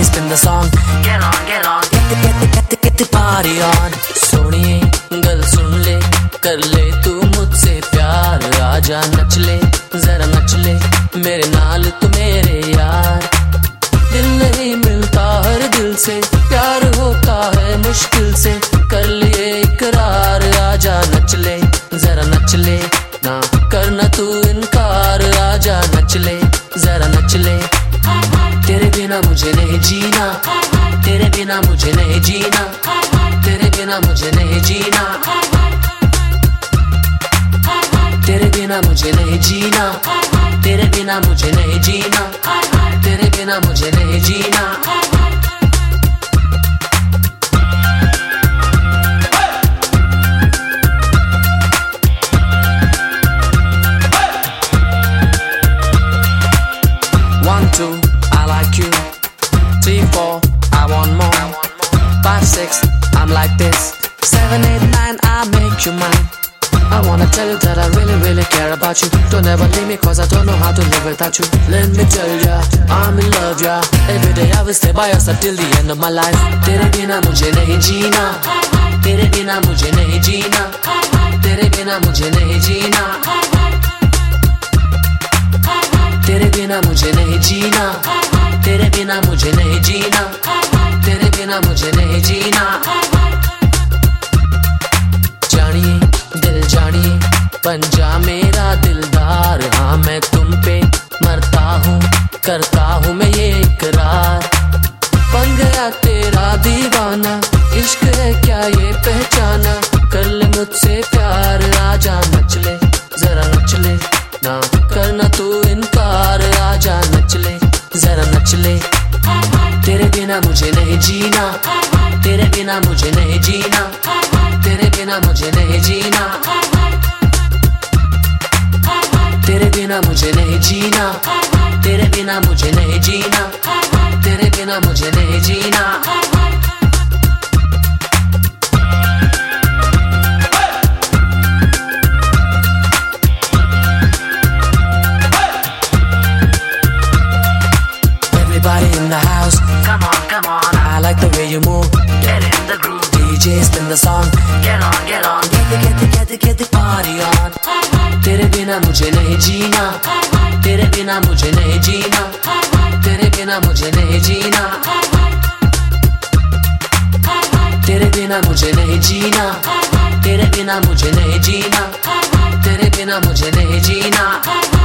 spin the song. Get on, get the party on. सोनिए गल सुन ले, कर ले तू मुझसे प्यार, आजा नच ले, जरा नच ले, मेरे नाल तू मेरे यार। दिल नहीं मिलता हर दिल से, प्यार होता है मुश्किल से, कर लिए इकरार, आजा नच ले, जरा नच ले, ना करना तू इनकार, आजा नच ले, जरा नच ले। तेरे बिना मुझे नहीं जीना, तेरे बिना मुझे नहीं जीना, तेरे बिना मुझे नहीं जीना, तेरे बिना मुझे नहीं जीना, तेरे बिना मुझे नहीं जीना, तेरे बिना मुझे नहीं जीना। One, two, I like you. 3, 4, I want more. 5, 6, I'm like this. 7, 8, 9, I make you mine. I wanna tell you that I really, really care about you. Don't ever leave me cause I don't know how to live without you. Let me tell ya, I'm in love ya. Every day I will stay by your side till the end of my life. तेरे बिना मुझे नहीं जीना, तेरे बिना मुझे नहीं जीना, तेरे बिना मुझे नहीं जीना, तेरे बिना मुझे नहीं जीना, तेरे बिना मुझे नहीं जीना, तेरे बिना मुझे नहीं जीना। जानिए दिल जानिए, बन जा मेरा दिलदार, हाँ मैं तुम पे मरता हूँ, करता हूँ मैं ये इकरार। बन गया तेरा दीवाना, इश्क है क्या ये पहचाना, कर ले मुझसे प्यार, आजा नच ले, जरा नच ले, ना करना तू इनकार, आजा नच ले, जरा नच ले। तेरे बिना मुझे नहीं जीना, तेरे बिना मुझे नहीं जीना, तेरे बिना मुझे नहीं जीना, तेरे बिना मुझे नहीं जीना, तेरे बिना मुझे नहीं जीना, तेरे बिना मुझे नहीं जीना। Everybody in the house, come on, come on. I like the way you move. Get in the groove. DJ spin the song. Get on, get the party on. तेरे बिना मुझे नहीं जीना, तेरे बिना मुझे नहीं जीना, तेरे बिना मुझे नहीं जीना, तेरे बिना मुझे नहीं जीना, तेरे बिना मुझे नहीं जीना, तेरे बिना मुझे नहीं जीना।